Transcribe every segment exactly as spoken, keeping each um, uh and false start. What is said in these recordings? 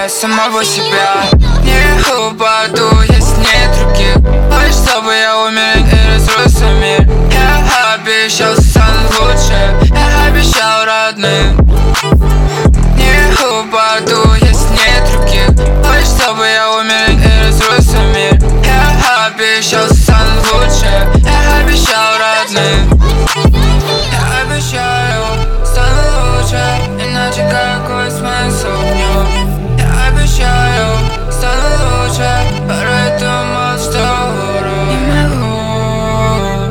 тебе самого себя. Не упаду, если нет руки. Хочешь, чтобы я умер и разрушился мир. Я обещал, стану лучше. Я обещал родным. Не упаду, если нет руки. Хочешь, чтобы я умер и разрушился мир. Я обещал, стану лучше. Я обещал родным. Я обещаю, стану лучше. Иначе какой смысл в нем? Я обещаю, стану лучше. Порой думал, что урод. Не могу,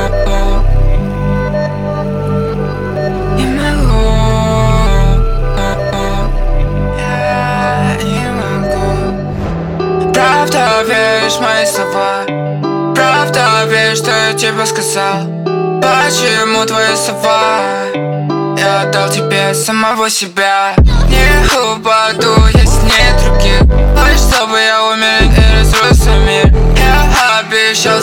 не могу, я не могу. Правда, веришь в мои слова? Правда, веришь, что я тебе сказал? Почему твои слова? Я отдал тебе самого себя. Не упаду, если нет руки. Хочешь, чтобы я умер и разрушился мир. Я обещал,